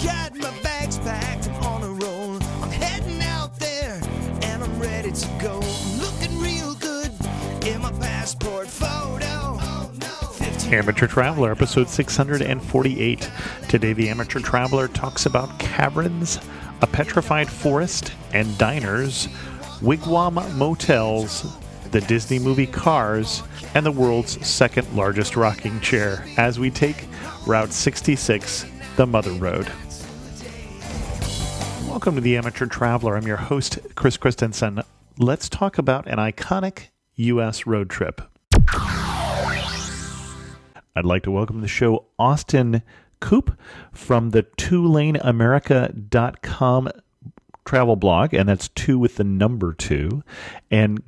Got my bags packed, I'm on a roll. I'm heading out there, and I'm ready to go. I'm looking real good in my passport photo. Oh, no. Amateur Traveler, episode 648. Today, the Amateur Traveler talks about caverns, a petrified forest, and diners, wigwam motels, the Disney movie Cars, and the world's second largest rocking chair as we take Route 66, the Mother Road. Welcome to the Amateur Traveler. I'm your host, Chris Christensen. Let's talk about an iconic U.S. road trip. I'd like to welcome to the show Austin Coop from the TwoLaneAmerica.com travel blog, and that's 2 with the number 2, and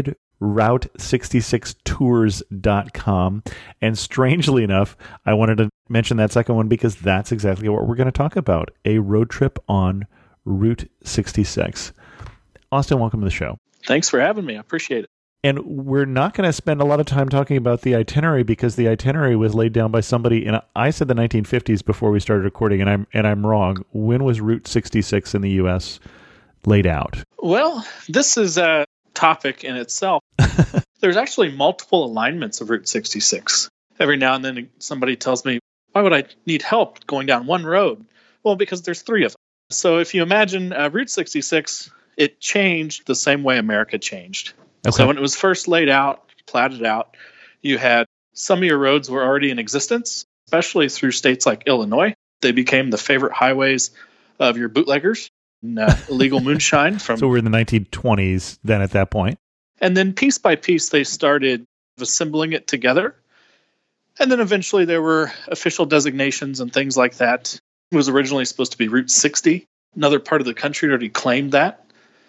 GuidedRoute66Tours.com. And strangely enough, I wanted to mention that second one because that's exactly what we're going to talk about, a road trip on Route 66. Austin, welcome to the show. Thanks for having me. I appreciate it. And we're not going to spend a lot of time talking about the itinerary because the itinerary was laid down by somebody in, I said the 1950s before we started recording, and I'm wrong. When was Route 66 in the U.S. laid out? Well, this is a topic in itself. There's actually multiple alignments of Route 66. Every now and then somebody tells me, why would I need help going down one road? Well, because there's 3 of them. So if you imagine Route 66, it changed the same way America changed. Okay. So when it was first laid out, platted out, you had some of your roads were already in existence, especially through states like Illinois. They became the favorite highways of your bootleggers and illegal moonshine. So we're in the 1920s then at that point. And then piece by piece, they started assembling it together. And then eventually there were official designations and things like that. It was originally supposed to be Route 60. Another part of the country already claimed that.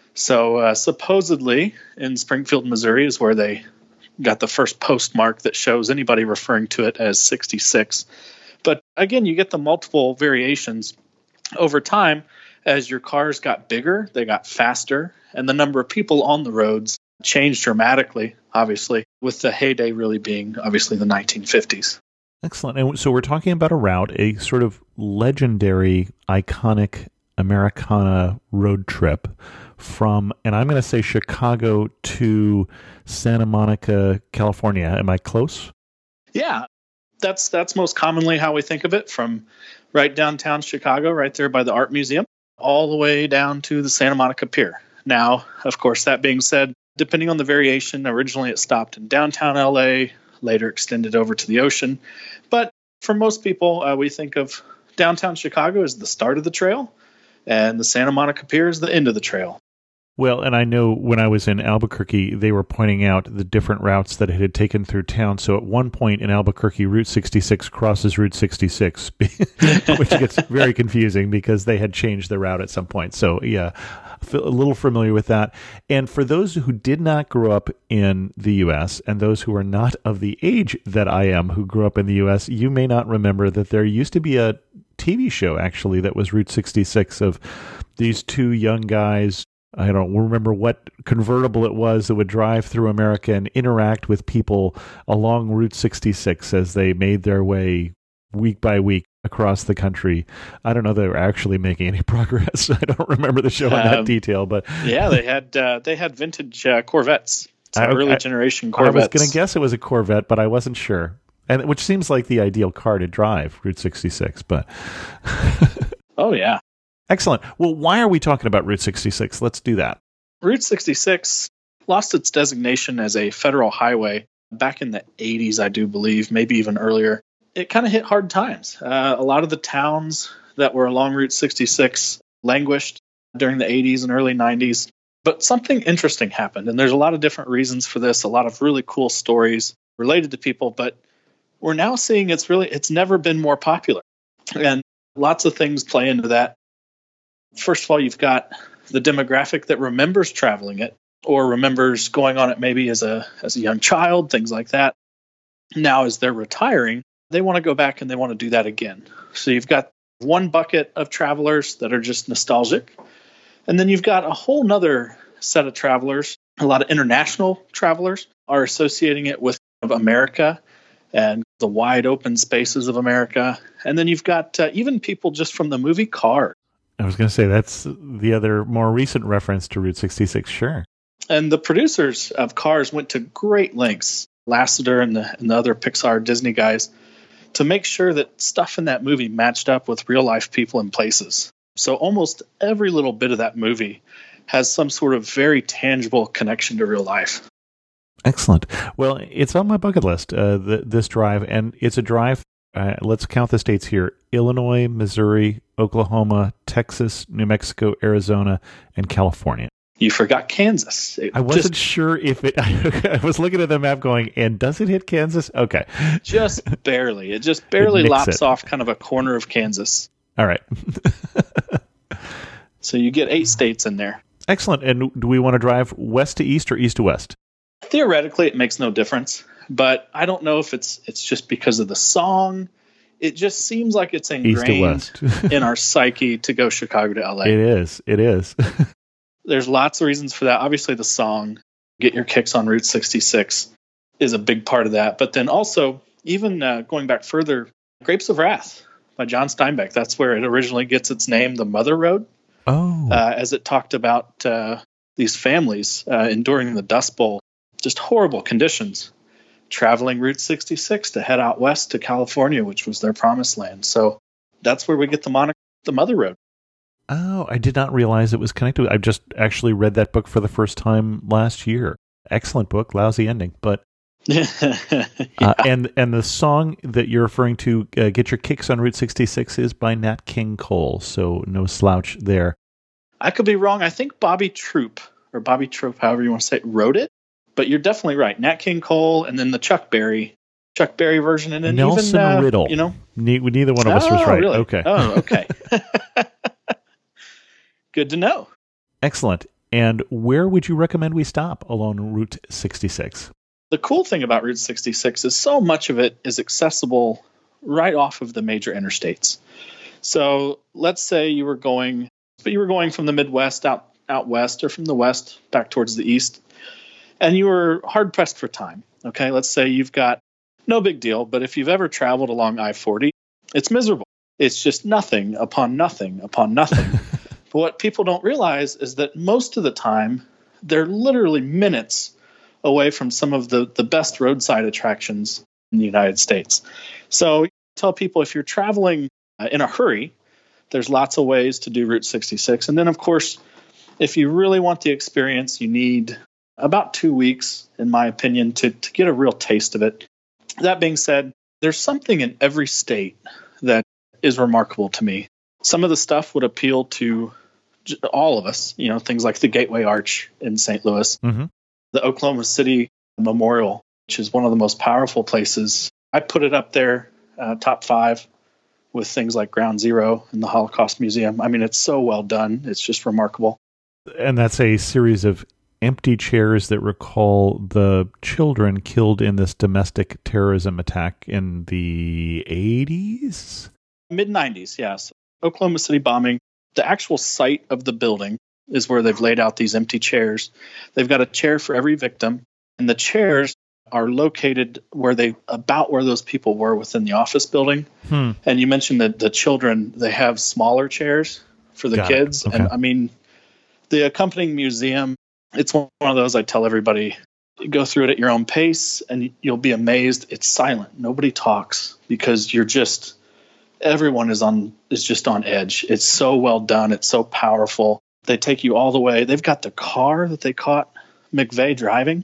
So supposedly in Springfield, Missouri is where they got the first postmark that shows anybody referring to it as 66. But again, you get the multiple variations over time. As your cars got bigger, they got faster, and the number of people on the roads changed dramatically, obviously, with the heyday really being obviously the 1950s. Excellent. And so we're talking about a route, a sort of legendary, iconic Americana road trip from, and I'm going to say Chicago to Santa Monica, California. Am I close? Yeah, that's most commonly how we think of it, from right downtown Chicago, right there by the Art Museum, all the way down to the Santa Monica Pier. Now, of course, that being said, depending on the variation, originally it stopped in downtown LA, later extended over to the ocean. But for most people, we think of downtown Chicago as the start of the trail, and the Santa Monica Pier is the end of the trail. Well, and I know when I was in Albuquerque, they were pointing out the different routes that it had taken through town. So at one point in Albuquerque, Route 66 crosses Route 66, which gets very confusing because they had changed the route at some point. So yeah, a little familiar with that. And for those who did not grow up in the U.S. and those who are not of the age that I am who grew up in the U.S., you may not remember that there used to be a TV show actually that was Route 66 of these 2 young guys. I don't remember what convertible it was that would drive through America and interact with people along Route 66 as they made their way week by week across the country. I don't know if they were actually making any progress. I don't remember the show in that detail, but yeah, they had vintage Corvettes, early generation Corvettes. I was going to guess it was a Corvette, but I wasn't sure. And which seems like the ideal car to drive, Route 66, but oh yeah. Excellent. Well, why are we talking about Route 66? Let's do that. Route 66 lost its designation as a federal highway back in the 80s, I do believe, maybe even earlier. It kind of hit hard times. A lot of the towns that were along Route 66 languished during the 80s and early 90s. But something interesting happened, and there's a lot of different reasons for this, a lot of really cool stories related to people, but we're now seeing it's never been more popular. And lots of things play into that. First of all, you've got the demographic that remembers traveling it or remembers going on it maybe as a young child, things like that. Now, as they're retiring, they want to go back and they want to do that again. So you've got one bucket of travelers that are just nostalgic. And then you've got a whole nother set of travelers. A lot of international travelers are associating it with America and the wide open spaces of America. And then you've got even people just from the movie Cars. I was going to say that's the other more recent reference to Route 66. Sure. And the producers of Cars went to great lengths, Lasseter and the other Pixar Disney guys, to make sure that stuff in that movie matched up with real life people and places. So almost every little bit of that movie has some sort of very tangible connection to real life. Excellent. Well, it's on my bucket list, this drive, and it's a drive. Let's count the states here: Illinois, Missouri, Oklahoma, Texas, New Mexico, Arizona, and California. You forgot Kansas. I wasn't sure if it... I was looking at the map going, and does it hit Kansas? Okay. Just barely. It just barely lops off kind of a corner of Kansas. All right. So you get 8 states in there. Excellent. And do we want to drive west to east or east to west? Theoretically, it makes no difference. But I don't know if it's just because of the song. It just seems like it's ingrained in our psyche to go Chicago to LA. It is. There's lots of reasons for that. Obviously, the song, Get Your Kicks on Route 66, is a big part of that. But then also, even going back further, Grapes of Wrath by John Steinbeck. That's where it originally gets its name, the Mother Road. Oh. As it talked about these families enduring the Dust Bowl, just horrible conditions, traveling Route 66 to head out west to California, which was their promised land. So that's where we get the moniker, the Mother Road. Oh, I did not realize it was connected. I just actually read that book for the first time last year. Excellent book, lousy ending, but Yeah. and the song that you're referring to, Get Your Kicks on Route 66, is by Nat King Cole, so no slouch there. I could be wrong. I think Bobby Troop, however you want to say it, wrote it, but you're definitely right. Nat King Cole, and then the Chuck Berry version, and then Nelson even Riddle. Neither one of us was right. Really? Okay. Oh, okay. Good to know. Excellent. And where would you recommend we stop along Route 66? The cool thing about Route 66 is so much of it is accessible right off of the major interstates. So let's say you were going from the Midwest out west, or from the west back towards the east, and you were hard pressed for time. Okay, let's say you've got no big deal, but if you've ever traveled along I-40, it's miserable. It's just nothing upon nothing upon nothing. But what people don't realize is that most of the time, they're literally minutes away from some of the best roadside attractions in the United States. So tell people, if you're traveling in a hurry, there's lots of ways to do Route 66. And then, of course, if you really want the experience, you need about 2 weeks, in my opinion, to get a real taste of it. That being said, there's something in every state that is remarkable to me. Some of the stuff would appeal to all of us, things like the Gateway Arch in St. Louis, Mm-hmm. the Oklahoma City Memorial, which is one of the most powerful places. I put it up there, top 5, with things like Ground Zero and the Holocaust Museum. I mean, it's so well done. It's just remarkable. And that's a series of empty chairs that recall the children killed in this domestic terrorism attack in the 80s? Mid-90s, yes. Oklahoma City bombing. The actual site of the building is where they've laid out these empty chairs. They've got a chair for every victim, and the chairs are located about where those people were within the office building. And you mentioned that the children, they have smaller chairs for the kids. Okay. And I mean, the accompanying museum, it's one of those I tell everybody, go through it at your own pace and you'll be amazed. It's silent. Nobody talks because everyone is just on edge. It's so well done. It's so powerful. They take you all the way. They've got the car that they caught McVeigh driving.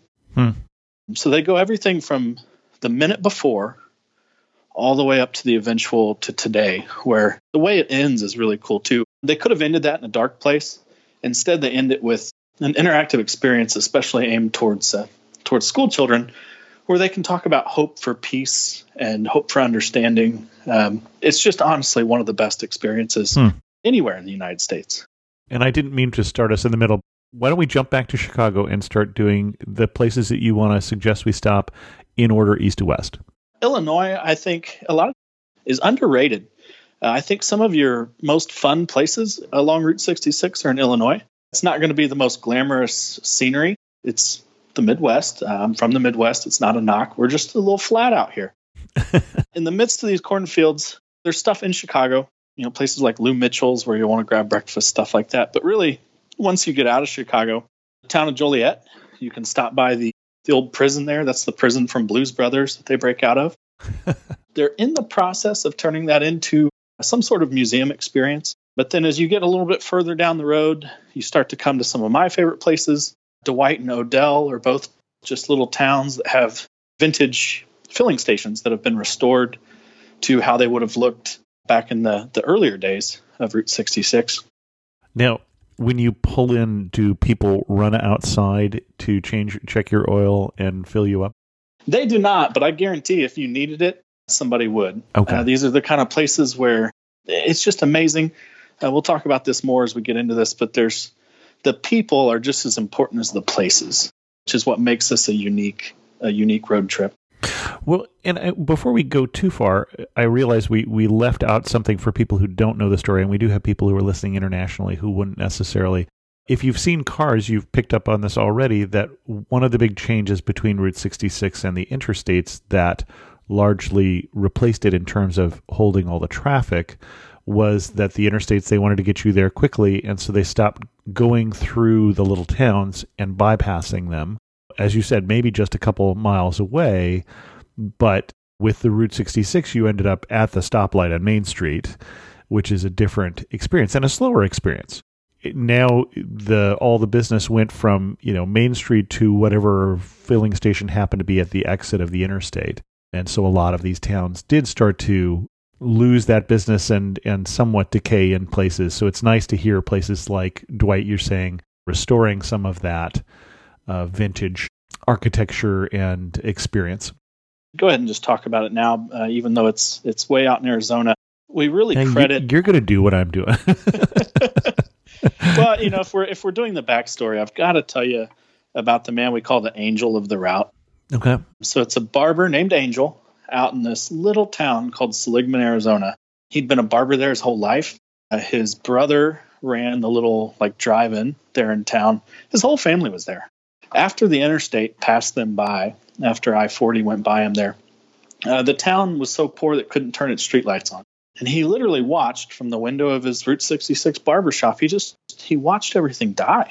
So they go everything from the minute before all the way up to the eventual to today, where the way it ends is really cool too. They could have ended that in a dark place. Instead, they end it with an interactive experience, especially aimed towards school children, where they can talk about hope for peace and hope for understanding. It's just honestly one of the best experiences anywhere in the United States. And I didn't mean to start us in the middle. Why don't we jump back to Chicago and start doing the places that you want to suggest we stop in order east to west? Illinois, I think a lot of is underrated. I think some of your most fun places along Route 66 are in Illinois. It's not going to be the most glamorous scenery. It's the Midwest. I'm from the Midwest. It's not a knock. We're just a little flat out here. In the midst of these cornfields, there's stuff in Chicago, places like Lou Mitchell's where you want to grab breakfast, stuff like that. But really, once you get out of Chicago, the town of Joliet, you can stop by the old prison there. That's the prison from Blues Brothers that they break out of. They're in the process of turning that into some sort of museum experience. But then as you get a little bit further down the road, you start to come to some of my favorite places. Dwight and Odell are both just little towns that have vintage filling stations that have been restored to how they would have looked back in the earlier days of Route 66. Now, when you pull in, do people run outside to check your oil and fill you up? They do not, but I guarantee if you needed it, somebody would. Okay. These are the kind of places where it's just amazing. We'll talk about this more as we get into this, but the people are just as important as the places, which is what makes this a unique road trip. Well, and before we go too far, I realize we left out something for people who don't know the story, and we do have people who are listening internationally who wouldn't necessarily. If you've seen Cars, you've picked up on this already, that one of the big changes between Route 66 and the interstates that largely replaced it in terms of holding all the traffic was that the interstates, they wanted to get you there quickly, and so they stopped going through the little towns and bypassing them. As you said, maybe just a couple miles away, but with the Route 66, you ended up at the stoplight on Main Street, which is a different experience and a slower experience. Now, all the business went from Main Street to whatever filling station happened to be at the exit of the interstate, and so a lot of these towns did start to lose that business and somewhat decay in places. So it's nice to hear places like Dwight, you're saying, restoring some of that vintage architecture and experience. Go ahead and just talk about it now, even though it's way out in Arizona. We really credit. You're going to do what I'm doing. Well, if we're doing the backstory, I've got to tell you about the man we call the Angel of the Route. Okay. So it's a barber named Angel out in this little town called Seligman, Arizona. He'd been a barber there his whole life. His brother ran the little drive-in there in town. His whole family was there. After the interstate passed them by, after I-40 went by him there, the town was so poor that it couldn't turn its streetlights on. And he literally watched from the window of his Route 66 barbershop. He watched everything die.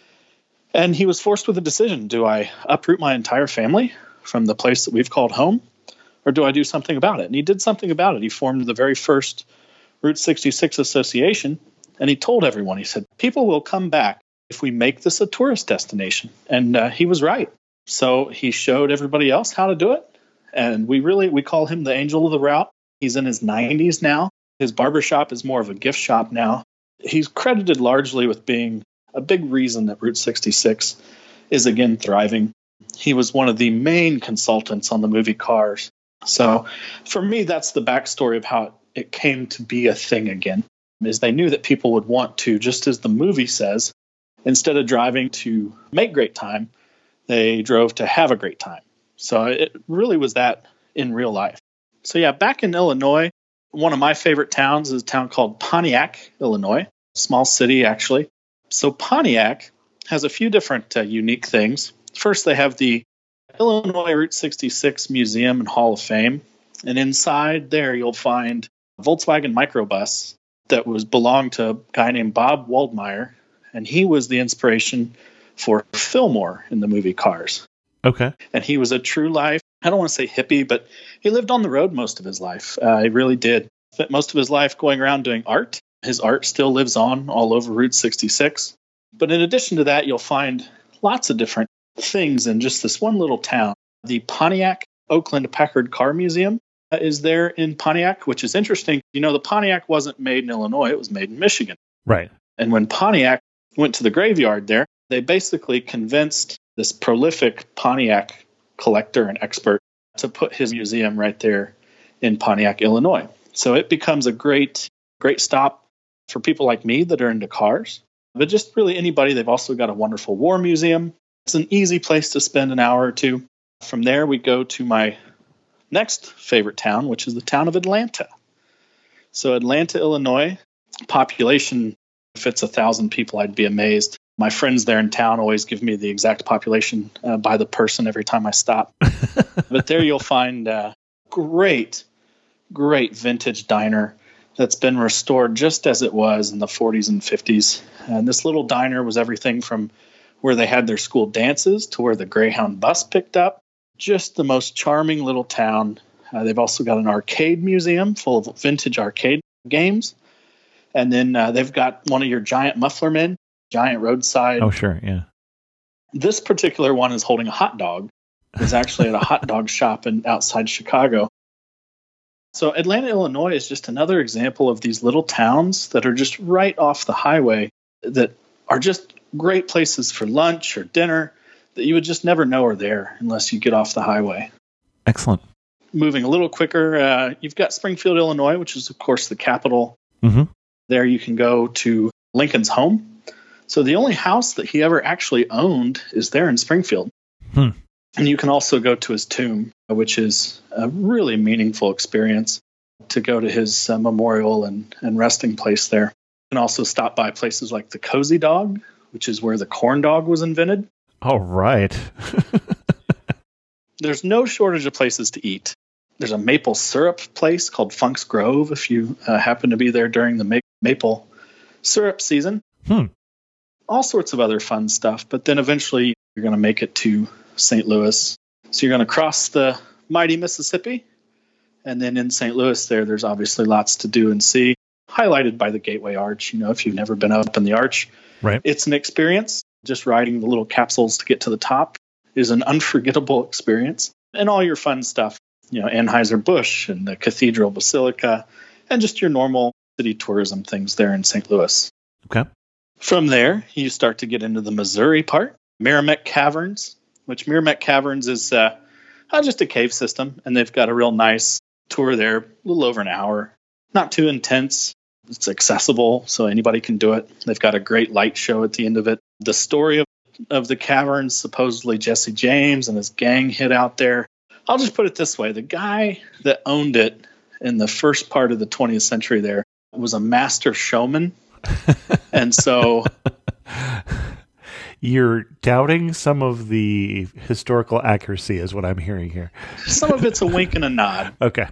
And he was forced with a decision. Do I uproot my entire family from the place that we've called home? Or do I do something about it? And he did something about it. He formed the very first Route 66 Association. And he told everyone, he said, people will come back if we make this a tourist destination. And he was right. So he showed everybody else how to do it. And we call him the Angel of the Route. He's in his 90s now. His barbershop is more of a gift shop now. He's credited largely with being a big reason that Route 66 is again thriving. He was one of the main consultants on the movie Cars. So for me, that's the backstory of how it came to be a thing again, is they knew that people would want to, just as the movie says, instead of driving to make great time, they drove to have a great time. So it really was that in real life. So yeah, back in Illinois, one of my favorite towns is a town called Pontiac, Illinois, small city actually. So Pontiac has a few different unique things. First, they have the Illinois Route 66 Museum and Hall of Fame. And inside there, you'll find a Volkswagen microbus that belonged to a guy named Bob Waldmeyer. And he was the inspiration for Fillmore in the movie Cars. Okay. And he was a true life, I don't want to say hippie, but he lived on the road most of his life. He really did. Spent most of his life going around doing art. His art still lives on all over Route 66. But in addition to that, you'll find lots of different things in just this one little town. The Pontiac Oakland Packard Car Museum is there in Pontiac, which is interesting. The Pontiac wasn't made in Illinois. It was made in Michigan. Right. And when Pontiac went to the graveyard there, they basically convinced this prolific Pontiac collector and expert to put his museum right there in Pontiac, Illinois. So it becomes a great stop for people like me that are into cars, but just really anybody. They've also got a wonderful war museum. It's an easy place to spend an hour or two. From there, we go to my next favorite town, which is the town of Atlanta. So Atlanta, Illinois, population, if it's 1,000 people, I'd be amazed. My friends there in town always give me the exact population by the person every time I stop. But there you'll find great vintage diner that's been restored just as it was in the 40s and 50s. And this little diner was everything from where they had their school dances to where the Greyhound bus picked up. Just the most charming little town. They've also got an arcade museum full of vintage arcade games. And then they've got one of your giant muffler men, giant roadside. Oh, sure, yeah. This particular one is holding a hot dog. It's actually at a hot dog shop outside Chicago. So Atlanta, Illinois is just another example of these little towns that are just right off the highway that are just great places for lunch or dinner that you would just never know are there unless you get off the highway. Excellent. Moving a little quicker, you've got Springfield, Illinois, which is, of course, the capital. Mm-hmm. There you can go to Lincoln's home. So the only house that he ever actually owned is there in Springfield. And you can also go to his tomb, which is a really meaningful experience to go to his memorial and resting place there. You can also stop by places like the Cozy Dog, which is where the corn dog was invented. All right. There's no shortage of places to eat. There's a maple syrup place called Funk's Grove if you happen to be there during the maple syrup season. All sorts of other fun stuff. But then eventually you're going to make it to St. Louis. So you're going to cross the mighty Mississippi. And then in St. Louis there's obviously lots to do and see, highlighted by the Gateway Arch. You know, if you've never been up in the arch, right, it's an experience. Just riding the little capsules to get to the top is an unforgettable experience. And all your fun stuff, you know, Anheuser-Busch and the Cathedral Basilica, and just your normal city tourism things there in St. Louis. Okay. From there, you start to get into the Missouri part, Meramec Caverns, which Meramec Caverns is just a cave system, and they've got a real nice tour there, a little over an hour. Not too intense. It's accessible, so anybody can do it. They've got a great light show at the end of it. The story of the caverns, supposedly Jesse James and his gang hid out there. I'll just put it this way. The guy that owned it in the first part of the 20th century there was a master showman. And so you're doubting some of the historical accuracy is what I'm hearing here. Some of it's a wink and a nod. Okay.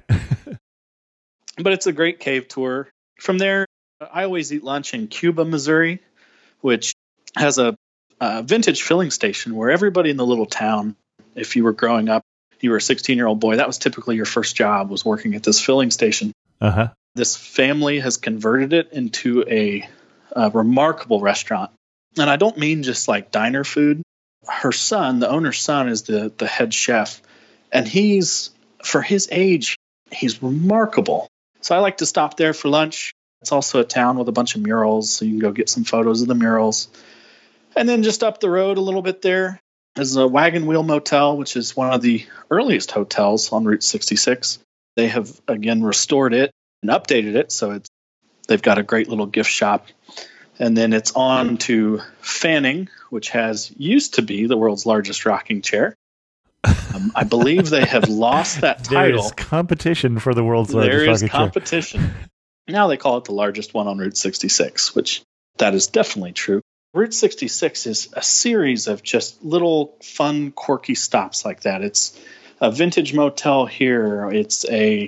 But it's a great cave tour. From there, I always eat lunch in Cuba, Missouri, which has a vintage filling station where everybody in the little town, if you were growing up, you were a 16-year-old boy, that was typically your first job, was working at this filling station. Uh-huh. This family has converted it into a remarkable restaurant. And I don't mean just like diner food. Her son, the owner's son, is the head chef. And for his age, he's remarkable. So I like to stop there for lunch. It's also a town with a bunch of murals, so you can go get some photos of the murals. And then just up the road a little bit there is a Wagon Wheel Motel, which is one of the earliest hotels on Route 66. They have, again, restored it and updated it, so they've got a great little gift shop. And then it's on to Fanning, which used to be the world's largest rocking chair. I believe they have lost that title. There is competition for the world's largest rocking chair. There is competition. Now they call it the largest one on Route 66, which that is definitely true. Route 66 is a series of just little fun, quirky stops like that. It's a vintage motel here. It's a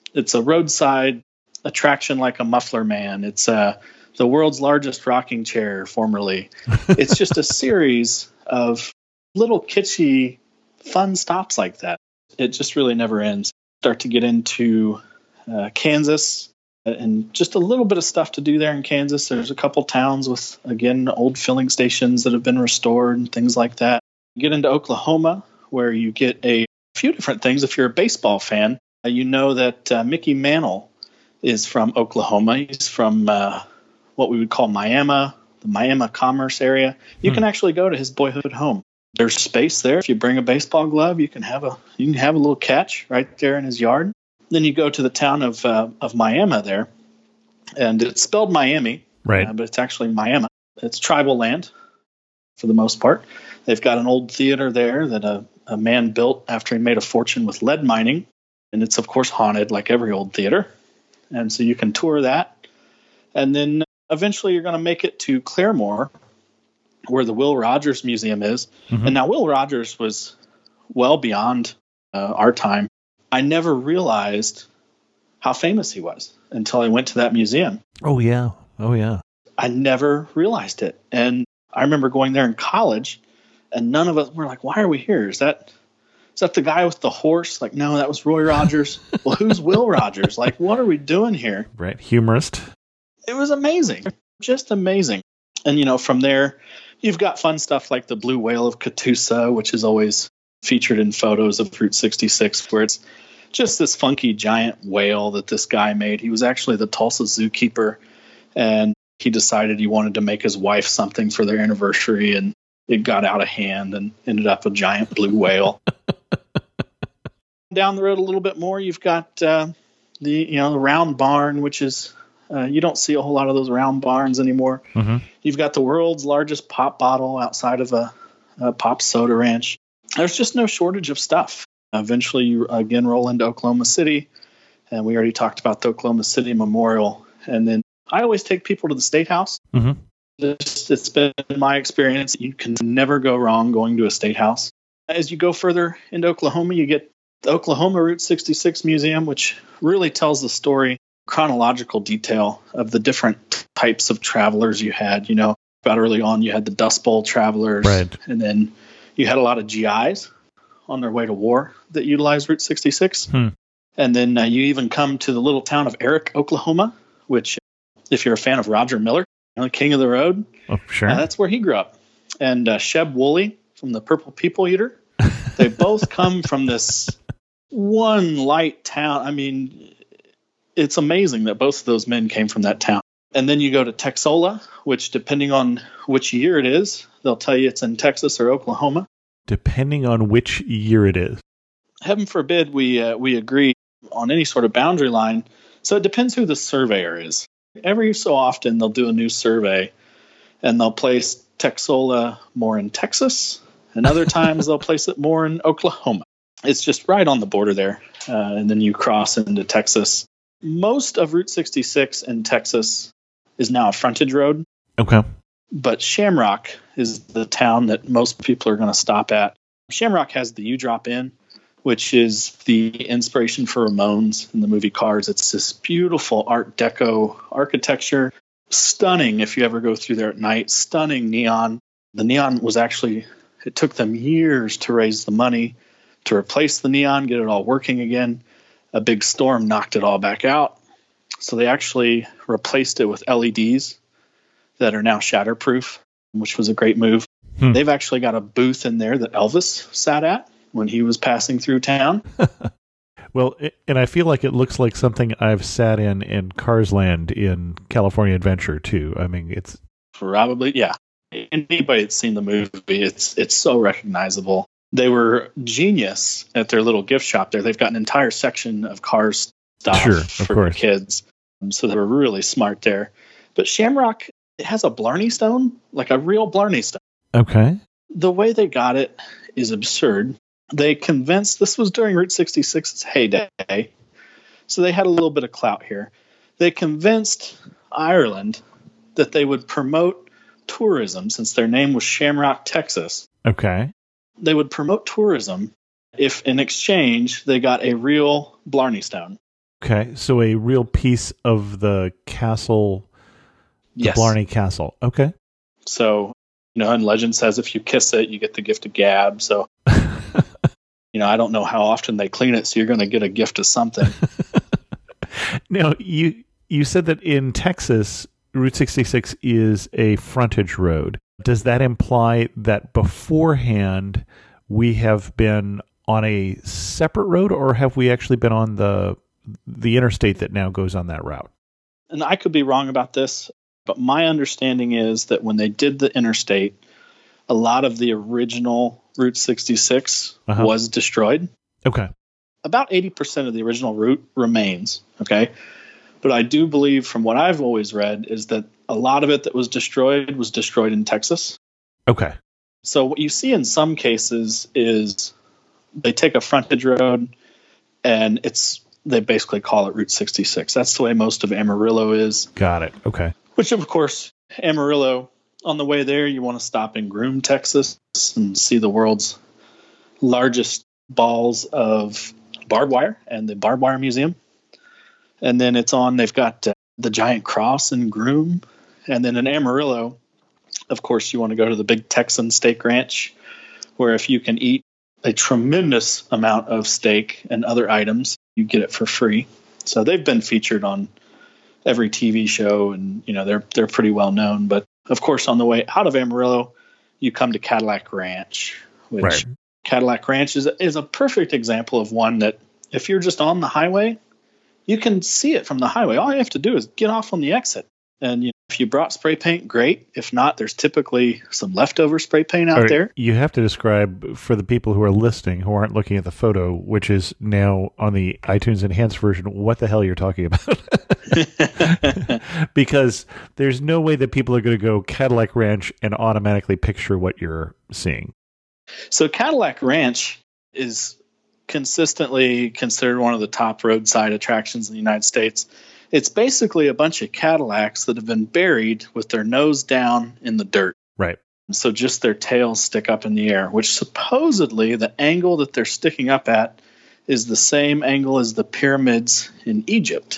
roadside attraction like a muffler man. It's the world's largest rocking chair, formerly. It's just a series of little kitschy, fun stops like that. It just really never ends. Start to get into Kansas, and just a little bit of stuff to do there in Kansas. There's a couple towns with, again, old filling stations that have been restored and things like that. You get into Oklahoma, where you get a few different things. If you're a baseball fan, you know that Mickey Mantle is from Oklahoma. He's from what we would call Miami, the Miami Commerce area. You can actually go to his boyhood home. There's space there. If you bring a baseball glove, you can have a little catch right there in his yard. Then you go to the town of Miami there, and it's spelled Miami, right? But it's actually Miami. It's tribal land for the most part. They've got an old theater there that a man built after he made a fortune with lead mining, and it's of course haunted like every old theater. And so you can tour that, and then eventually you're going to make it to Claremore, where the Will Rogers Museum is. Mm-hmm. And now Will Rogers was well beyond our time. I never realized how famous he was until I went to that museum. Oh, yeah. Oh, yeah. I never realized it. And I remember going there in college, and none of us were like, why are we here? Is that the guy with the horse? Like, no, that was Roy Rogers. Well, who's Will Rogers? Like, what are we doing here? Right. Humorist. It was amazing. Just amazing. And, you know, from there, you've got fun stuff like the blue whale of Catoosa, which is always featured in photos of Route 66, where it's just this funky giant whale that this guy made. He was actually the Tulsa zookeeper, and he decided he wanted to make his wife something for their anniversary, and it got out of hand and ended up a giant blue whale. Down the road a little bit more, you've got the round barn, which is you don't see a whole lot of those round barns anymore. Mm-hmm. You've got the world's largest pop bottle outside of a pop soda ranch. There's just no shortage of stuff. Eventually, you again roll into Oklahoma City, and we already talked about the Oklahoma City Memorial. And then I always take people to the State House. Mm-hmm. It's been my experience. You can never go wrong going to a State House. As you go further into Oklahoma, you get the Oklahoma Route 66 Museum, which really tells the story, chronological detail of the different types of travelers you had. You know, about early on, you had the Dust Bowl travelers, right, and then you had a lot of GIs on their way to war that utilized Route 66. And then you even come to the little town of Eric, Oklahoma, which, if you're a fan of Roger Miller, you know, King of the Road, sure, that's where he grew up. And Sheb Wooley from the Purple People Eater, they both come from this one light town. I mean, it's amazing that both of those men came from that town. And then you go to Texola, which, depending on which year it is, they'll tell you it's in Texas or Oklahoma. Depending on which year it is. Heaven forbid we agree on any sort of boundary line. So it depends who the surveyor is. Every so often they'll do a new survey, and they'll place Texola more in Texas, and other times they'll place it more in Oklahoma. It's just right on the border there, and then you cross into Texas. Most of Route 66 in Texas is now a frontage road. Okay. But Shamrock is the town that most people are going to stop at. Shamrock has the U-Drop Inn, which is the inspiration for Ramones in the movie Cars. It's this beautiful Art Deco architecture. Stunning if you ever go through there at night. Stunning neon. The neon was actually, it took them years to raise the money to replace the neon, get it all working again. A big storm knocked it all back out. So they actually replaced it with LEDs that are now shatterproof, which was a great move. They've actually got a booth in there that Elvis sat at when he was passing through town. Well, and I feel like it looks like something I've sat in Cars Land in California Adventure too. I mean, it's probably, yeah. Anybody that's seen the movie, it's so recognizable. They were genius at their little gift shop there. They've got an entire section of Cars stuff for their kids. So they were really smart there. But Shamrock, it has a Blarney Stone, like a real Blarney Stone. Okay. The way they got it is absurd. They convinced, this was during Route 66's heyday, so they had a little bit of clout here. They convinced Ireland that they would promote tourism, since their name was Shamrock, Texas. Okay. They would promote tourism if, in exchange, they got a real Blarney Stone. Okay, so a real piece of the castle, the Blarney Castle. Okay. So, you know, and legend says if you kiss it, you get the gift of gab. So, you know, I don't know how often they clean it, so you're going to get a gift of something. Now, you said that in Texas, Route 66 is a frontage road. Does that imply that beforehand we have been on a separate road, or have we actually been on the interstate that now goes on that route? And I could be wrong about this, but my understanding is that when they did the interstate, a lot of the original Route 66 was destroyed. Okay. About 80% of the original route remains. Okay. But I do believe, from what I've always read, is that a lot of it that was destroyed in Texas. Okay. So what you see in some cases is they take a frontage road and they basically call it Route 66. That's the way most of Amarillo is. Got it. Okay. Which, of course, Amarillo, on the way there, you want to stop in Groom, Texas, and see the world's largest balls of barbed wire and the barbed wire museum. And then they've got the giant cross in Groom. And then in Amarillo, of course, you want to go to the Big Texan Steak Ranch, where if you can eat a tremendous amount of steak and other items, you get it for free. So they've been featured on every TV show, and they're pretty well known. But of course, on the way out of Amarillo, you come to Cadillac Ranch, which Right. Cadillac Ranch is a perfect example of one that if you're just on the highway, you can see it from the highway. All you have to do is get off on the exit. And if you brought spray paint, great. If not, there's typically some leftover spray paint out there. You have to describe for the people who are listening, who aren't looking at the photo, which is now on the iTunes Enhanced version, what the hell you're talking about. Because there's no way that people are going to go Cadillac Ranch and automatically picture what you're seeing. So Cadillac Ranch is consistently considered one of the top roadside attractions in the United States. It's basically a bunch of Cadillacs that have been buried with their nose down in the dirt. Right. So just their tails stick up in the air, which supposedly the angle that they're sticking up at is the same angle as the pyramids in Egypt.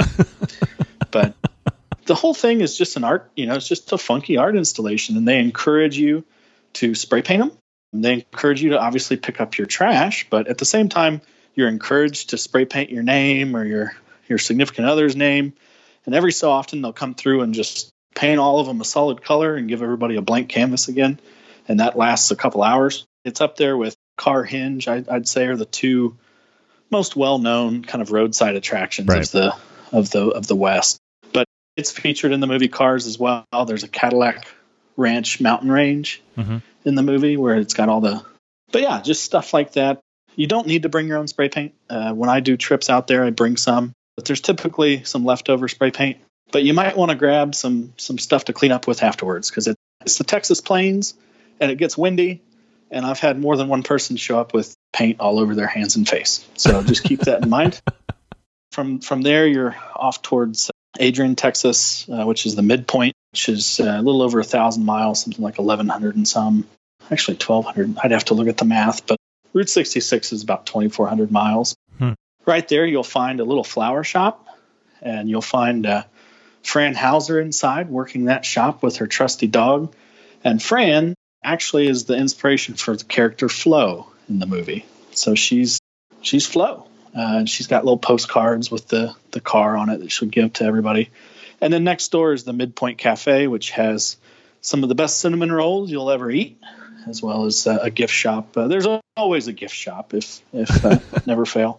But the whole thing is just an art, it's just a funky art installation, and they encourage you to spray paint them. They encourage you to obviously pick up your trash, but at the same time, you're encouraged to spray paint your name or your significant other's name. And every so often, they'll come through and just paint all of them a solid color and give everybody a blank canvas again. And that lasts a couple hours. It's up there with Car Hinge, I'd say, are the two most well-known kind of roadside attractions of the West. But it's featured in the movie Cars as well. There's a Cadillac Ranch mountain range in the movie where it's got all but yeah, just stuff like that. You don't need to bring your own spray paint. When I do trips out there, I bring some, but there's typically some leftover spray paint. But you might want to grab some stuff to clean up with afterwards, because it's the Texas Plains and it gets windy. And I've had more than one person show up with paint all over their hands and face. So just keep that in mind. From there, you're off towards Adrian, Texas, which is the midpoint, which is a little over 1,000 miles, something like 1,100 and some. Actually, 1,200. I'd have to look at the math, but Route 66 is about 2,400 miles. Right there, you'll find a little flower shop, and you'll find Fran Hauser inside working that shop with her trusty dog. And Fran actually is the inspiration for the character Flo in the movie. So she's Flo. And she's got little postcards with the car on it that she'll give to everybody. And then next door is the Midpoint Cafe, which has some of the best cinnamon rolls you'll ever eat, as well as a gift shop. There's always a gift shop, if never fail.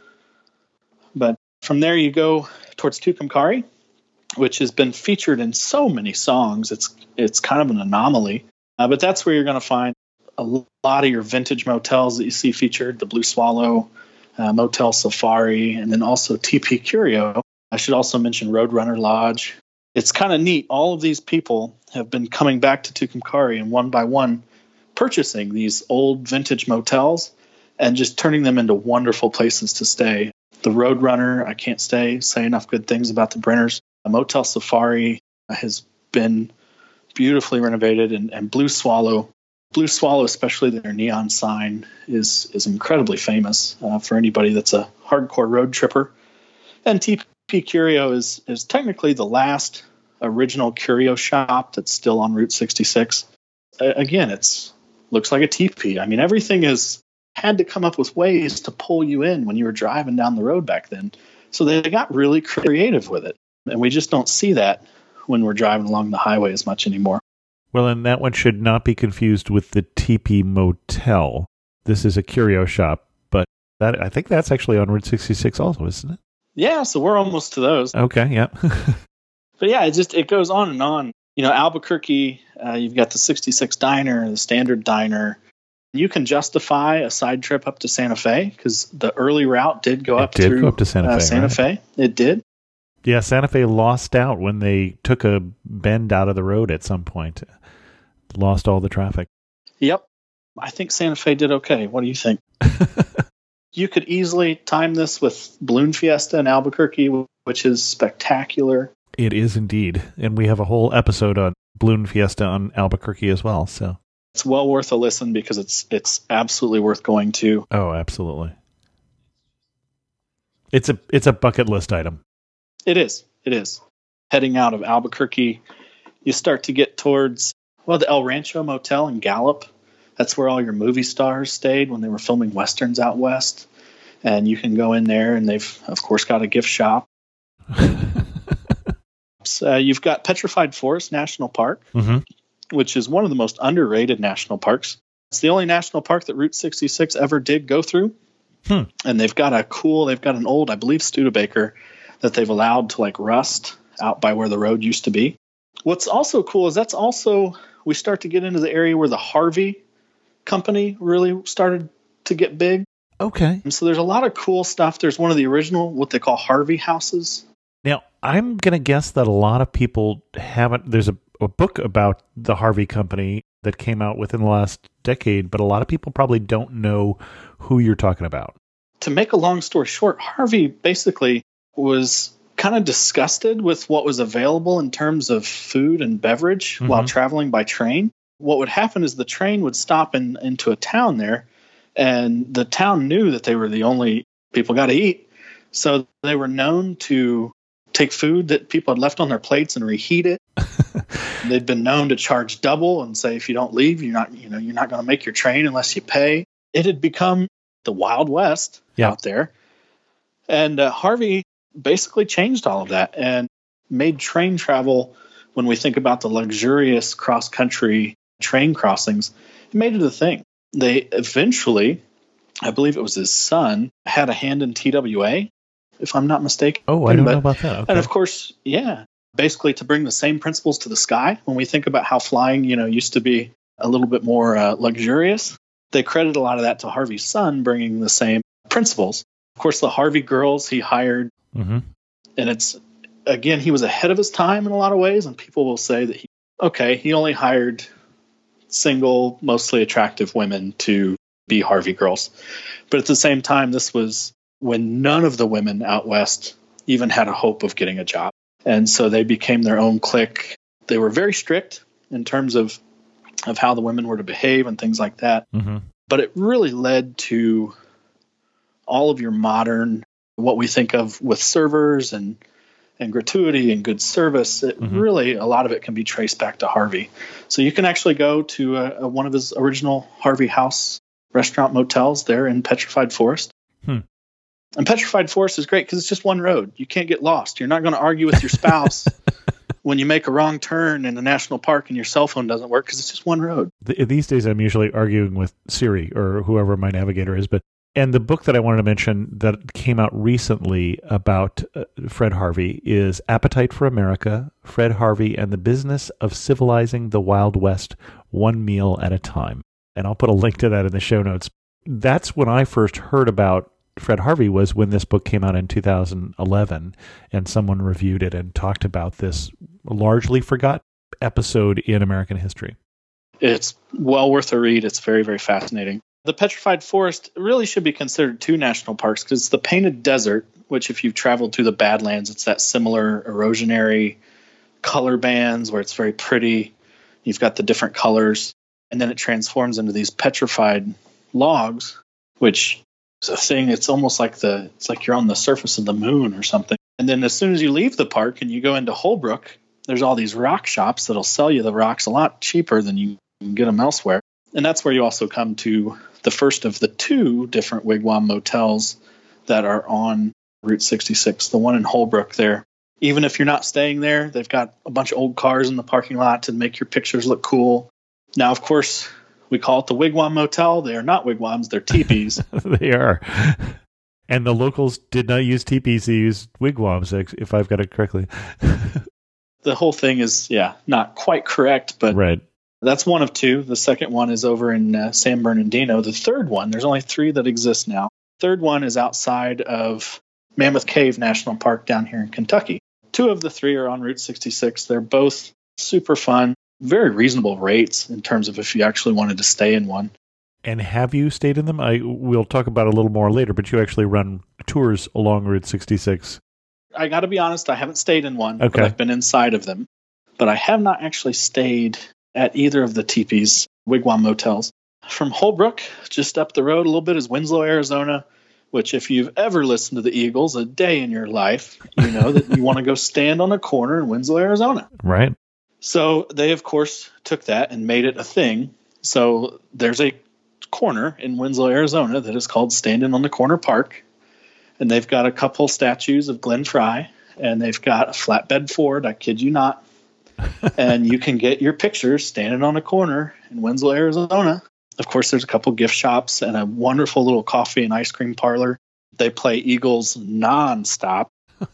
But from there you go towards Tucumcari, which has been featured in so many songs. It's kind of an anomaly. But that's where you're going to find a lot of your vintage motels that you see featured, the Blue Swallow, Motel Safari, and then also TP Curio. I should also mention Roadrunner Lodge. It's kind of neat. All of these people have been coming back to Tucumcari and one by one purchasing these old vintage motels and just turning them into wonderful places to stay. The Roadrunner, I can't say enough good things about the Brenners. Motel Safari has been beautifully renovated, and Blue Swallow, especially their neon sign, is incredibly famous for anybody that's a hardcore road tripper. And TP Curio is technically the last original curio shop that's still on Route 66. Again, looks like a teepee. I mean, everything had to come up with ways to pull you in when you were driving down the road back then. So they got really creative with it. And we just don't see that when we're driving along the highway as much anymore. Well, and that one should not be confused with the Teepee Motel. This is a curio shop, but I think that's actually on Route 66 also, isn't it? Yeah, so we're almost to those. Okay, yeah. But yeah, it goes on and on. Albuquerque, you've got the 66 Diner, the Standard Diner. You can justify a side trip up to Santa Fe because the early route did go up to Santa Fe. It did. Yeah, Santa Fe lost out when they took a bend out of the road at some point. Lost all the traffic. Yep. I think Santa Fe did okay. What do you think? You could easily time this with Balloon Fiesta in Albuquerque, which is spectacular. It is indeed. And we have a whole episode on Balloon Fiesta on Albuquerque as well. So it's well worth a listen because it's absolutely worth going to. Oh, absolutely. It's a bucket list item. It is. Heading out of Albuquerque, you start to get towards, the El Rancho Motel in Gallup. That's where all your movie stars stayed when they were filming Westerns out west. And you can go in there, and they've, of course, got a gift shop. You've got Petrified Forest National Park, which is one of the most underrated national parks. It's the only national park that Route 66 ever did go through. And they've got an old, I believe, Studebaker that they've allowed to rust out by where the road used to be. What's also cool is we start to get into the area where the Harvey company really started to get big. Okay. And so there's a lot of cool stuff. There's one of the original, what they call Harvey houses. Now, I'm going to guess that a lot of people haven't. There's a book about the Harvey company that came out within the last decade, but a lot of people probably don't know who you're talking about. To make a long story short, Harvey basically was kind of disgusted with what was available in terms of food and beverage while traveling by train. What would happen is the train would stop into a town there, and the town knew that they were the only people got to eat. So they were known to take food that people had left on their plates and reheat it. They'd been known to charge double and say, if you don't leave, you're not going to make your train unless you pay. It had become the Wild West out there. And Harvey basically changed all of that and made train travel, when we think about the luxurious cross-country train crossings, it made it a thing. They eventually, I believe it was his son, had a hand in TWA, if I'm not mistaken. Oh, I don't know about that. Okay. And of course, basically to bring the same principles to the sky. When we think about how flying, used to be a little bit more luxurious, they credit a lot of that to Harvey's son bringing the same principles. Of course, the Harvey girls he hired, and he was ahead of his time in a lot of ways, and people will say that he only hired single, mostly attractive women to be Harvey girls. But at the same time, this was when none of the women out west even had a hope of getting a job. And so they became their own clique. They were very strict in terms of how the women were to behave and things like that. But it really led to all of your modern, what we think of with servers and gratuity and good service. Really, a lot of it can be traced back to Harvey. So you can actually go to one of his original Harvey House restaurant motels there in Petrified Forest. And Petrified Forest is great because it's just one road. You can't get lost. You're not going to argue with your spouse when you make a wrong turn in a national park and your cell phone doesn't work because it's just one road. These days, I'm usually arguing with Siri or whoever my navigator is. And the book that I wanted to mention that came out recently about Fred Harvey is Appetite for America, Fred Harvey and the Business of Civilizing the Wild West, One Meal at a Time. And I'll put a link to that in the show notes. That's when I first heard about Fred Harvey, was when this book came out in 2011, and someone reviewed it and talked about this largely forgotten episode in American history. It's well worth a read. It's very, very fascinating. The Petrified Forest really should be considered two national parks because it's the Painted Desert, which if you've traveled through the Badlands, it's that similar erosionary color bands where it's very pretty. You've got the different colors, and then it transforms into these petrified logs, which is a thing. It's almost like it's like you're on the surface of the moon or something. And then as soon as you leave the park and you go into Holbrook, there's all these rock shops that'll sell you the rocks a lot cheaper than you can get them elsewhere. And that's where you also come to the first of the two different wigwam motels that are on Route 66. The one in Holbrook there. Even if you're not staying there, they've got a bunch of old cars in the parking lot to make your pictures look cool. Now, of course, we call it the Wigwam Motel. They are not wigwams. They're teepees. They are. And the locals did not use teepees. They used wigwams, if I've got it correctly. The whole thing is, not quite correct, but right. That's one of two. The second one is over in San Bernardino. The third one, there's only three that exist now. Third one is outside of Mammoth Cave National Park down here in Kentucky. Two of the three are on Route 66. They're both super fun, very reasonable rates in terms of if you actually wanted to stay in one. And have you stayed in them? We'll talk about it a little more later, but you actually run tours along Route 66. I got to be honest, I haven't stayed in one, okay. But I've been inside of them. But I have not actually stayed at either of the teepees, wigwam motels. From Holbrook, just up the road a little bit, is Winslow, Arizona, which if you've ever listened to the Eagles a day in your life, you know that you want to go stand on a corner in Winslow, Arizona. Right. So they, of course, took that and made it a thing. So there's a corner in Winslow, Arizona that is called Standing on the Corner Park. And they've got a couple statues of Glenn Frey, and they've got a flatbed Ford, I kid you not. And you can get your pictures standing on a corner in Winslow, Arizona. Of course, there's a couple gift shops and a wonderful little coffee and ice cream parlor. They play Eagles nonstop.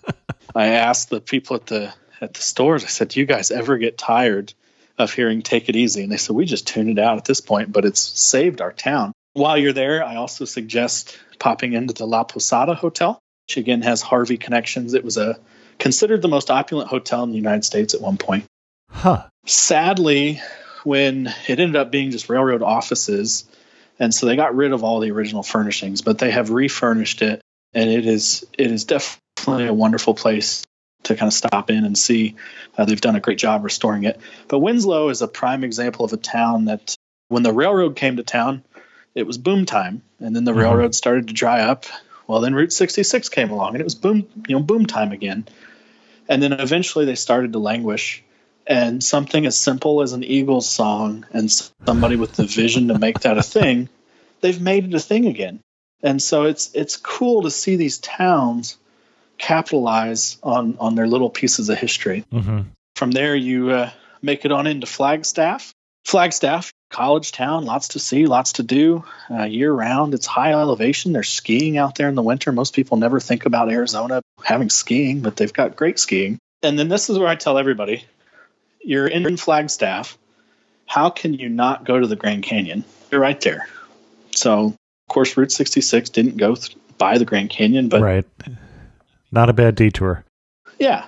I asked the people at the stores, I said, do you guys ever get tired of hearing Take It Easy? And they said, we just tune it out at this point, but it's saved our town. While you're there, I also suggest popping into the La Posada Hotel, which again has Harvey connections. It was considered the most opulent hotel in the United States at one point. Huh. Sadly, when it ended up being just railroad offices, and so they got rid of all the original furnishings, but they have refurnished it, and it is definitely a wonderful place to kind of stop in and see. They've done a great job restoring it. But Winslow is a prime example of a town that when the railroad came to town, it was boom time, and then the railroad started to dry up. Well, then Route 66 came along, and it was boom time again. And then eventually they started to languish. And something as simple as an Eagles song and somebody with the vision to make that a thing, they've made it a thing again. And so it's cool to see these towns capitalize on their little pieces of history. Mm-hmm. From there, you make it on into Flagstaff. Flagstaff, college town, lots to see, lots to do year round. It's high elevation. There's skiing out there in the winter. Most people never think about Arizona having skiing, but they've got great skiing. And then this is where I tell everybody, you're in Flagstaff. How can you not go to the Grand Canyon? You're right there. So, of course, Route 66 didn't go by the Grand Canyon, but right. Not a bad detour. Yeah.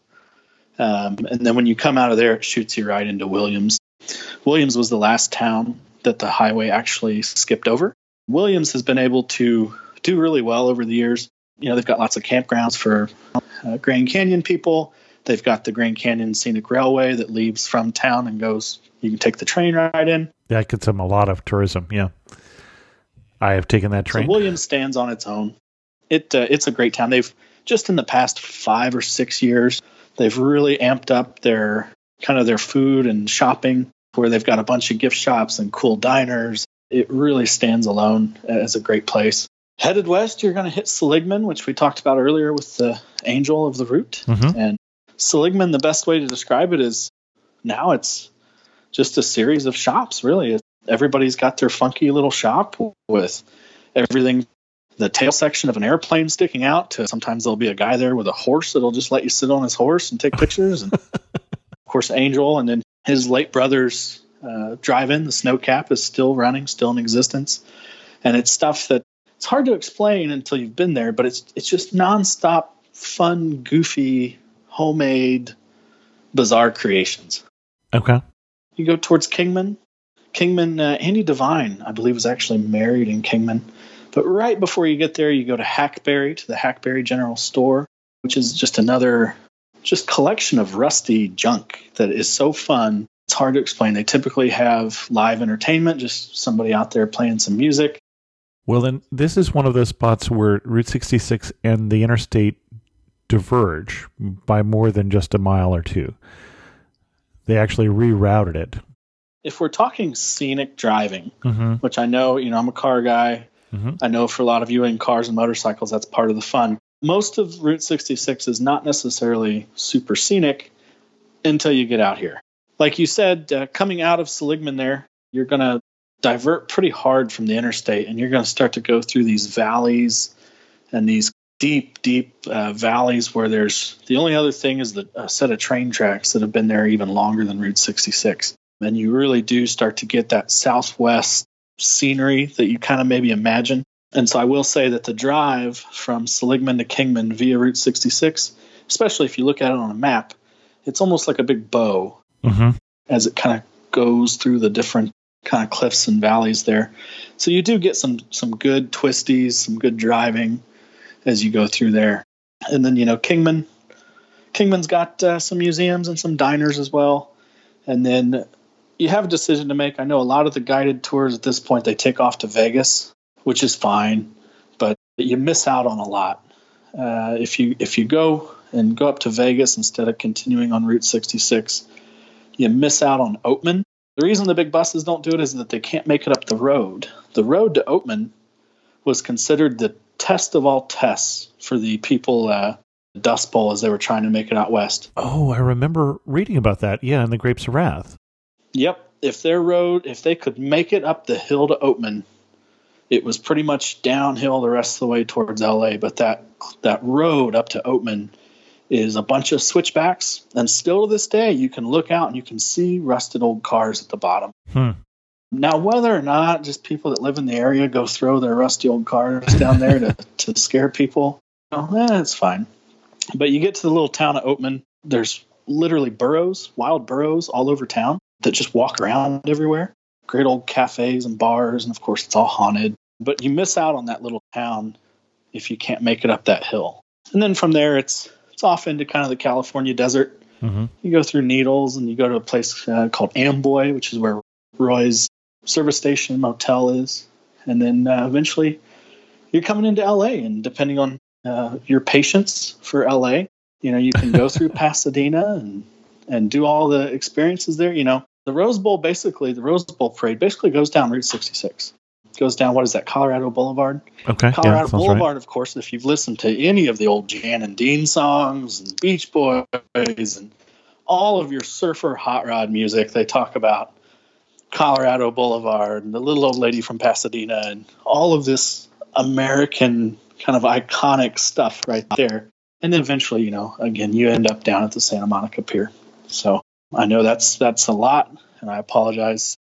And then when you come out of there, it shoots you right into Williams. Williams was the last town that the highway actually skipped over. Williams has been able to do really well over the years. You know, they've got lots of campgrounds for Grand Canyon people. They've got the Grand Canyon Scenic Railway that leaves from town and goes, you can take the train ride in. That gets them a lot of tourism, yeah. I have taken that train. So Williams stands on its own. It's a great town. They've just in the past 5 or 6 years, they've really amped up their food and shopping, where they've got a bunch of gift shops and cool diners. It really stands alone as a great place. Headed west, you're going to hit Seligman, which we talked about earlier with the angel of the route. Mm-hmm. And Seligman, the best way to describe it is now it's just a series of shops, really. Everybody's got their funky little shop with everything, the tail section of an airplane sticking out to sometimes there'll be a guy there with a horse that'll just let you sit on his horse and take pictures. And of course, Angel, and then his late brother's drive-in, the Snow Cap, is still running, still in existence. And it's stuff that it's hard to explain until you've been there, but it's just nonstop fun, goofy, homemade, bizarre creations. Okay. You go towards Kingman. Andy Devine, I believe, was actually married in Kingman. But right before you get there, you go to Hackberry, to the Hackberry General Store, which is just another collection of rusty junk that is so fun. It's hard to explain. They typically have live entertainment, just somebody out there playing some music. Well, then this is one of those spots where Route 66 and the interstate diverge by more than just a mile or two. They actually rerouted it. If we're talking scenic driving, mm-hmm. which I know, I'm a car guy. Mm-hmm. I know for a lot of you in cars and motorcycles, that's part of the fun. Most of Route 66 is not necessarily super scenic until you get out here. Like you said, coming out of Seligman there, you're going to divert pretty hard from the interstate, and you're going to start to go through these valleys and these deep valleys where the only other thing is a set of train tracks that have been there even longer than Route 66. And you really do start to get that southwest scenery that you kind of maybe imagine. And so I will say that the drive from Seligman to Kingman via Route 66, especially if you look at it on a map, it's almost like a big bow mm-hmm. as it kind of goes through the different kind of cliffs and valleys there. So you do get some good twisties, some good driving as you go through there. And then, Kingman's got some museums and some diners as well. And then you have a decision to make. I know a lot of the guided tours at this point, they take off to Vegas, which is fine. But you miss out on a lot. If you go up to Vegas instead of continuing on Route 66, you miss out on Oatman. The reason the big buses don't do it is that they can't make it up the road. The road to Oatman was considered the test of all tests for the people Dust Bowl as they were trying to make it out west. Oh, I remember reading about that. Yeah, in the Grapes of Wrath. Yep. If they could make it up the hill to Oatman, it was pretty much downhill the rest of the way towards LA. But that road up to Oatman is a bunch of switchbacks. And still to this day, you can look out and you can see rusted old cars at the bottom. Now, whether or not just people that live in the area go throw their rusty old cars down there to scare people, it's fine. But you get to the little town of Oatman, there's literally burros, wild burros all over town that just walk around everywhere. Great old cafes and bars, and of course it's all haunted. But you miss out on that little town if you can't make it up that hill. And then from there, it's off into kind of the California desert. Mm-hmm. You go through Needles, and you go to a place called Amboy, which is where Roy's service station motel is. And then eventually you're coming into LA, and depending on your patience for LA, you can go through Pasadena and do all the experiences there. The Rose Bowl parade basically goes down Route 66. It goes down, what is that, Colorado Boulevard? Okay. Colorado Boulevard, right. Of course, if you've listened to any of the old Jan and Dean songs and Beach Boys and all of your surfer hot rod music, they talk about Colorado Boulevard and the little old lady from Pasadena and all of this American kind of iconic stuff right there. And then eventually, again, you end up down at the Santa Monica Pier. So I know that's a lot, and I apologize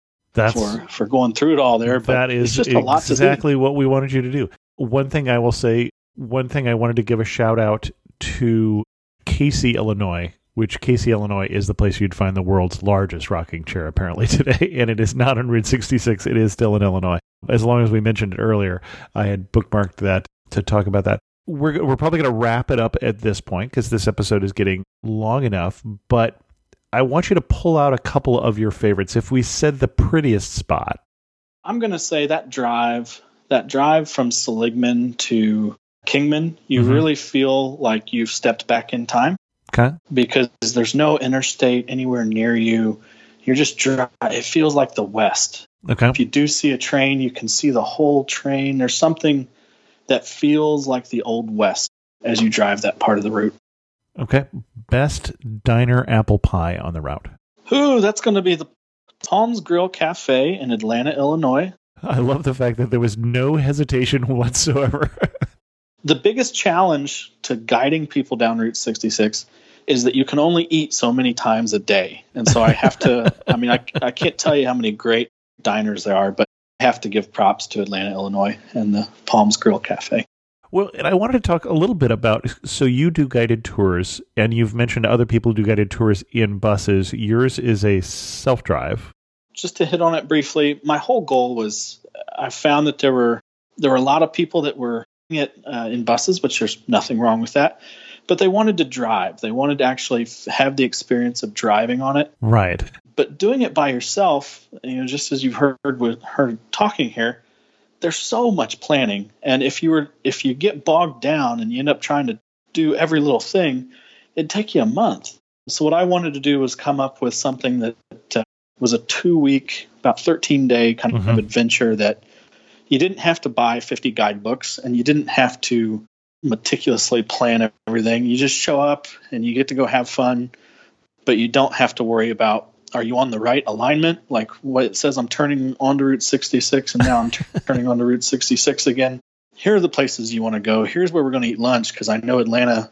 for going through it all there. But that is it's just a lot exactly what we wanted you to do. One thing I will say, I wanted to give a shout out to Casey, Illinois, which Casey, Illinois is the place you'd find the world's largest rocking chair apparently today. And it is not on Route 66. It is still in Illinois. As long as we mentioned it earlier, I had bookmarked that to talk about that. We're probably going to wrap it up at this point because this episode is getting long enough, but I want you to pull out a couple of your favorites. If we said the prettiest spot, I'm going to say that drive from Seligman to Kingman, you really feel like you've stepped back in time. Okay. Because there's no interstate anywhere near you. You're just it feels like the West. Okay. If you do see a train, you can see the whole train. There's something that feels like the Old West as you drive that part of the route. Okay. Best diner apple pie on the route. Ooh, that's going to be the Palms Grill Cafe in Atlanta, Illinois. I love the fact that there was no hesitation whatsoever. The biggest challenge to guiding people down Route 66 is that you can only eat so many times a day. And so I have to, I can't tell you how many great diners there are, but I have to give props to Atlanta, Illinois and the Palms Grill Cafe. Well, and I wanted to talk a little bit about, so you do guided tours, and you've mentioned other people do guided tours in buses. Yours is a self-drive. Just to hit on it briefly, my whole goal was, I found that there were a lot of people that were doing it in buses, which there's nothing wrong with that, but they wanted to drive. They wanted to actually have the experience of driving on it. Right. But doing it by yourself, just as you've heard talking here, there's so much planning. And if you get bogged down and you end up trying to do every little thing, it'd take you a month. So what I wanted to do was come up with something that was a 2-week, about 13-day kind of adventure that you didn't have to buy 50 guidebooks and you didn't have to meticulously plan everything. You just show up and you get to go have fun, but you don't have to worry about, are you on the right alignment? Like what it says, I'm turning onto Route 66 and now I'm turning onto Route 66 again. Here are the places you want to go. Here's where we're going to eat lunch because I know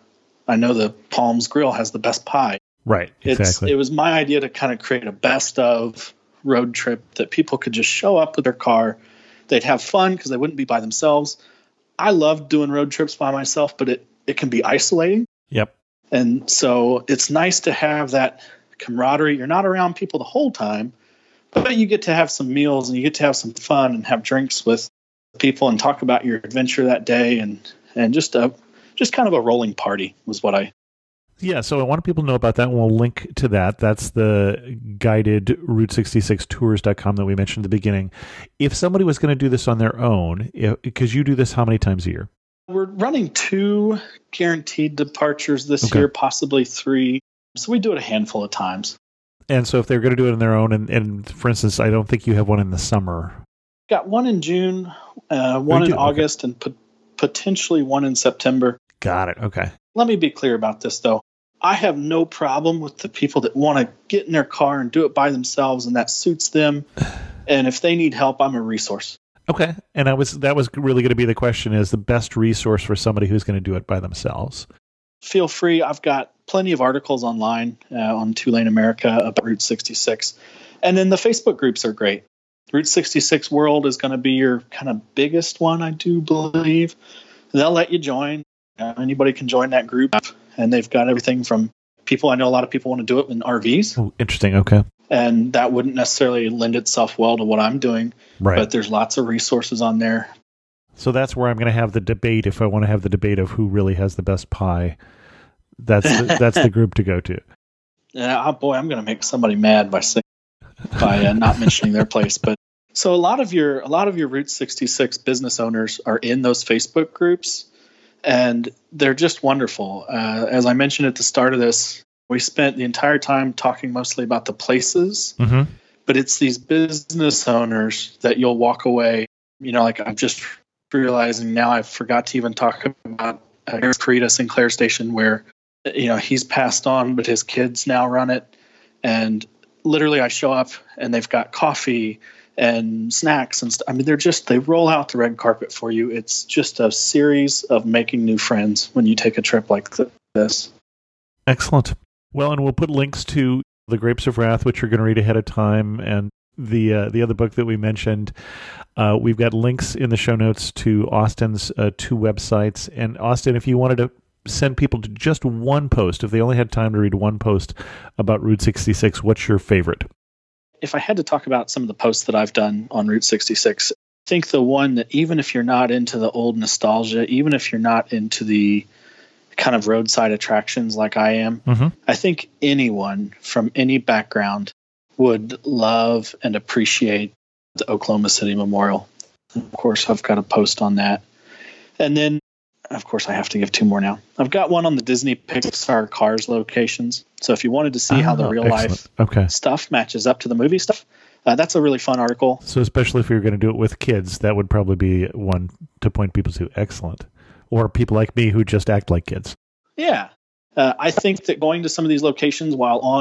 the Palms Grill has the best pie. Right, exactly. It was my idea to kind of create a best of road trip that people could just show up with their car. They'd have fun because they wouldn't be by themselves. I love doing road trips by myself, but it can be isolating. Yep. And so it's nice to have that camaraderie. You're not around people the whole time, but you get to have some meals and you get to have some fun and have drinks with people and talk about your adventure that day and just kind of a rolling party was what I. Yeah, so I want people to know about that, and we'll link to that. That's the guided Route66tours.com that we mentioned at the beginning. If somebody was going to do this on their own, because you do this how many times a year? We're running 2 guaranteed departures this year, possibly 3. So we do it a handful of times. And so if they're going to do it on their own, and for instance, I don't think you have one in the summer. Got one in June, one in August, and potentially one in September. Got it. Okay. Let me be clear about this, though. I have no problem with the people that want to get in their car and do it by themselves, and that suits them. And if they need help, I'm a resource. Okay. And that was really going to be the question, is the best resource for somebody who's going to do it by themselves. Feel free. I've got plenty of articles online on Two Lane America about Route 66. And then the Facebook groups are great. Route 66 World is going to be your kind of biggest one, I do believe. They'll let you join. Anybody can join that group. And they've got everything from people. I know a lot of people want to do it in RVs. Oh, interesting. Okay. And that wouldn't necessarily lend itself well to what I'm doing. Right. But there's lots of resources on there. So that's where I'm going to have the debate. If I want to have the debate of who really has the best pie, that's the group to go to. Yeah, boy, I'm going to make somebody mad by not mentioning their place. But so a lot of your Route 66 business owners are in those Facebook groups, and they're just wonderful. As I mentioned at the start of this, we spent the entire time talking mostly about the places, but it's these business owners that you'll walk away. Like I'm just realizing now I forgot to even talk about Carita Sinclair Station, where he's passed on, but his kids now run it. And literally I show up and they've got coffee and snacks and stuff. I mean, they roll out the red carpet for you. It's just a series of making new friends when you take a trip like this. Excellent. Well, and we'll put links to The Grapes of Wrath, which you're going to read ahead of time, and the other book that we mentioned. We've got links in the show notes to Austin's 2 websites. And Austin, if you wanted to send people to just one post, if they only had time to read one post about Route 66, what's your favorite? If I had to talk about some of the posts that I've done on Route 66, I think the one that even if you're not into the old nostalgia, even if you're not into the kind of roadside attractions like I am, I think anyone from any background would love and appreciate the Oklahoma City Memorial. Of course, I've got a post on that. And then, of course, I have to give 2 more now. I've got one on the Disney Pixar Cars locations. So if you wanted to see how the real life stuff matches up to the movie stuff, that's a really fun article. So especially if you're going to do it with kids, that would probably be one to point people to. Excellent. Or people like me who just act like kids. Yeah. I think that going to some of these locations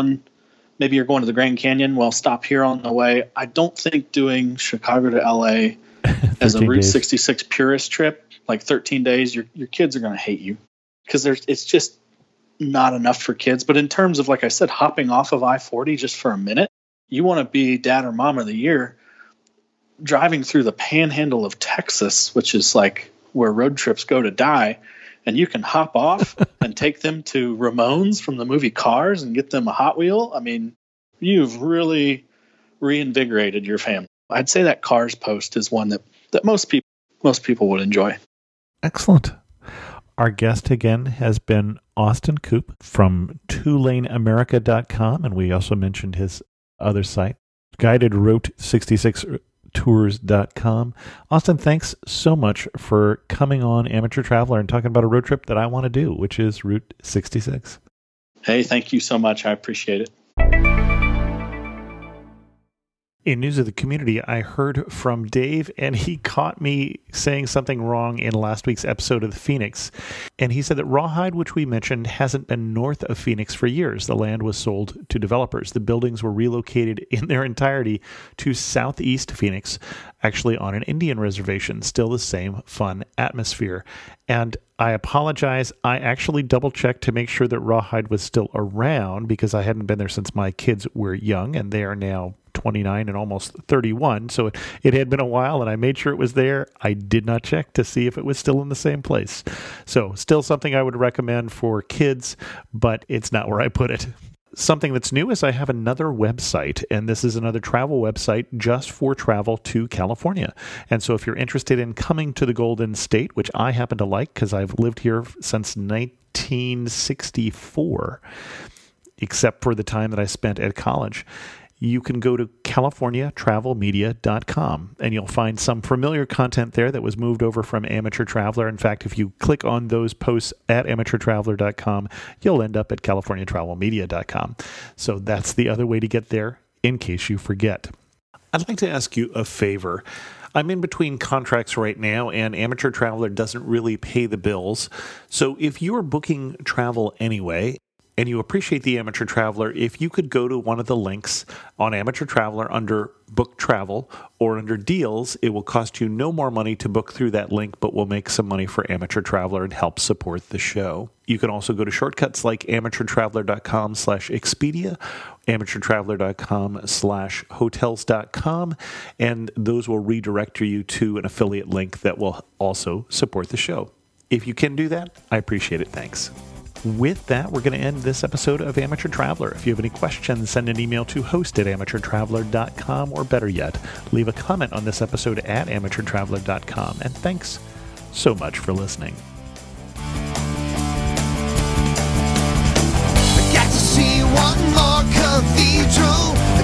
maybe you're going to the Grand Canyon, stop here on the way. I don't think doing Chicago to LA as a Route 66 purist trip, like 13 days, your kids are going to hate you because it's just not enough for kids. But in terms of, like I said, hopping off of I-40 just for a minute, you want to be dad or mom of the year driving through the panhandle of Texas, which is like where road trips go to die. And you can hop off and take them to Ramones from the movie Cars and get them a Hot Wheel. I mean, you've really reinvigorated your family. I'd say that Cars post is one that most people would enjoy. Excellent. Our guest again has been Austin Coop from twolaneamerica.com, and we also mentioned his other site, guidedroute66tours.com. Austin, thanks so much for coming on Amateur Traveler and talking about a road trip that I want to do, which is Route 66. Hey, thank you so much. I appreciate it. In news of the community, I heard from Dave, and he caught me saying something wrong in last week's episode of the Phoenix. And he said that Rawhide, which we mentioned, hasn't been north of Phoenix for years. The land was sold to developers. The buildings were relocated in their entirety to southeast Phoenix, actually on an Indian reservation. Still the same fun atmosphere. And I apologize. I actually double-checked to make sure that Rawhide was still around because I hadn't been there since my kids were young, and they are now 29 and almost 31. So it had been a while, and I made sure it was there. I did not check to see if it was still in the same place. So still something I would recommend for kids, but it's not where I put it. Something that's new is I have another website, and this is another travel website just for travel to California. And so if you're interested in coming to the Golden State, which I happen to like because I've lived here since 1964, except for the time that I spent at college, you can go to californiatravelmedia.com, and you'll find some familiar content there that was moved over from Amateur Traveler. In fact, if you click on those posts at amateurtraveler.com, you'll end up at californiatravelmedia.com. So that's the other way to get there in case you forget. I'd like to ask you a favor. I'm in between contracts right now, and Amateur Traveler doesn't really pay the bills. So if you are booking travel anyway, and you appreciate the Amateur Traveler, if you could go to one of the links on Amateur Traveler under Book Travel or under Deals, it will cost you no more money to book through that link, but will make some money for Amateur Traveler and help support the show. You can also go to shortcuts like amateurtraveler.com/Expedia, amateurtraveler.com/hotels.com, and those will redirect you to an affiliate link that will also support the show. If you can do that, I appreciate it. Thanks. With that, we're going to end this episode of Amateur Traveler. If you have any questions, send an email to host@amateurtraveler.com, or better yet, leave a comment on this episode at amateurtraveler.com. And thanks so much for listening. I got to see one more cathedral.